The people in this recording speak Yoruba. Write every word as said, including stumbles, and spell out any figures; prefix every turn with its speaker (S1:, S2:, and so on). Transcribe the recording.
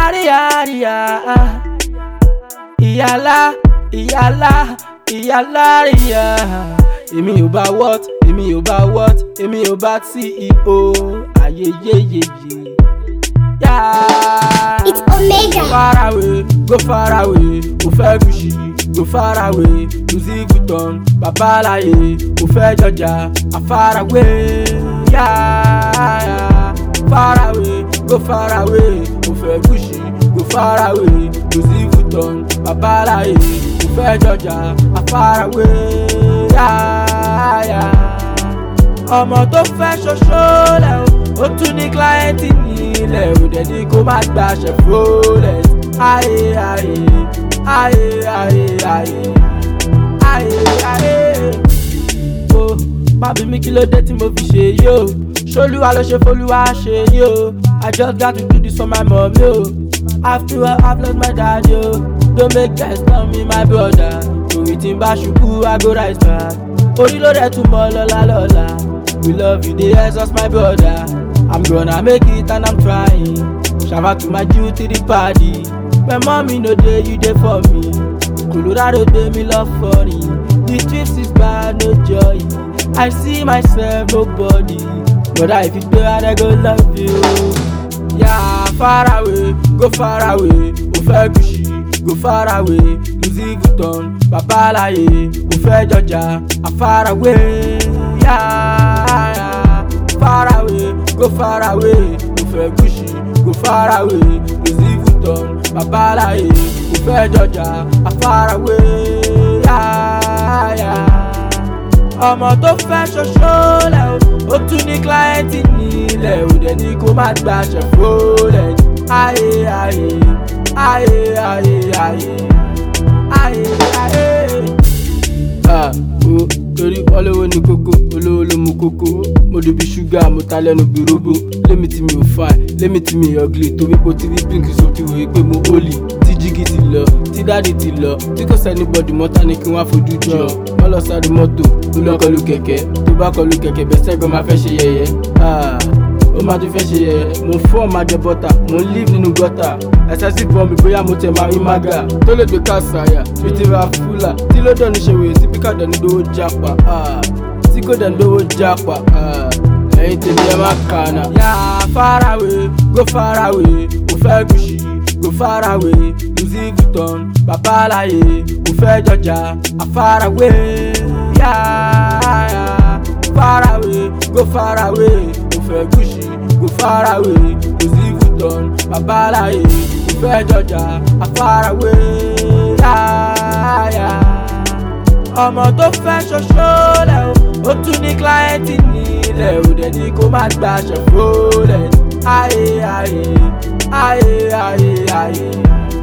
S1: Aria, aria, iyala, iyala, iyala, ria. Èmi ò bá what, èmi ò bá what, èmi ò bá C E O. Aye, ye, ye, ye. Yeah.
S2: It's Omega.
S1: Go far away, go far away. Ó fẹ́ Gucci, go far away. Louis Vuitton, Babalaye. Ó fẹ́ Georgia, a far away. Yeah. Far away, go far away. Ó fẹ́ Gucci, go far away. Louis Vuitton, Babalaye. Ó fẹ́ Georgia, a far away. Yeah, yeah. Ọmọ tó fẹ́ ṣoṣo lẹ̀ o, ó tún ní kíláyẹ̀ntì nílẹ̀ o, dẹ̀ ní kó má gbàṣẹ flawless. Ayé ayé ayé ayé ayé ayé ayé. O má bí mi kí ló dé tí mo fi ṣe yí o, ṣolúwa ló ṣe fọlúwa ṣe yí o. I just got to do this for my mom yo. After all I've lost my dad yo. Don't make guys tell me my brother. Torí tí n bá ṣubú I go rise back. Orí ló rẹ̀ tún mọ́ lọ́la lọ́la. We love you, they exhaust my brother. I'm gonna make it and I'm trying. Shout out to my duty, the party. My mommy no day, you there for me. Colorado day, me love funny. The trips is bad, no joy. I see myself, nobody. But if you do it, I go love you. Yeah, far away, go far away. Ó fẹ́ Gucci, go far away. Louis Vuitton, Babalaye. Ó fẹ́ Georgia, a far away. Yeah, far away, go far away. Ó fẹ́ Gucci, go far away. Louis Vuitton, Babalaye. Ó fẹ́ Georgia, a far away. Yeah, yeah. Ọmọ tó fẹ́ ṣoṣo lẹ̀ o, ó tún ní kíláyẹ̀ntì nílẹ̀ o, dẹ̀ ní kó má gbàṣẹ flawless. Ayé ayé ayé ayé ayé ayé ayé. Ah, o torí olówó ní kókó, olówó ló mú kókó. Mo dùbí ṣúgà, mo ta lẹ́nu bí rógbó. Lémi tí mi ò fine, lémi tí mi ugly. Torí pé o ti rí pink so ti wòye pé mo holy. Tí jígì ti lọ, tí dáàdì ti lọ. Tí kò sẹ́ni bọ́dì mọ́ta ni kí wọ́n á fojú jọ. Wọ́n lọ sáré mọ́tò, ó lọ kọlu kẹ̀kẹ́. Tó bá kọlu kẹ̀kẹ́ bẹ́ẹ̀ sẹ́gun máa fẹ́ ṣe yẹ̀yẹ́. Ah, ó máa tún fẹ́ ṣe yẹ̀yẹ́. Mo fọ́ máa jẹ bọ́tà, mo ń live nínú gọ́tà. Ẹ̀sẹ̀ sì bọ́ mi bóyá mo tẹ̀ máa rí mága. Tó lè gbé káàsáyà, fi ti ra fúlà. Tí ló dọ̀ ní ṣe wèé sí píkà dẹ̀ ní lówó jápa. Ah, tí kò dẹ̀ ní lówó jápa. Ah, ẹ̀yin tèmi ẹ má kànà. Yeah, far away, go far away. Ó fẹ́ Gucci, go far away. Louis Vuitton, Babalaye. Ó fẹ́ Georgia, a far away. Yeah, far away, go far away. Ó fẹ́ Gucci, go far away. Louis Vuitton, Babalaye. Ó fẹ́ Georgia, a far away. Yeah, yeah. Ọmọ tó fẹ́ ṣoṣo lẹ̀ o, ó tún ní kíláyẹ̀ntì nílẹ̀ o, dẹ̀ ní kó má gbàṣẹ flawless. Ayé ayé ayé ayé ayé.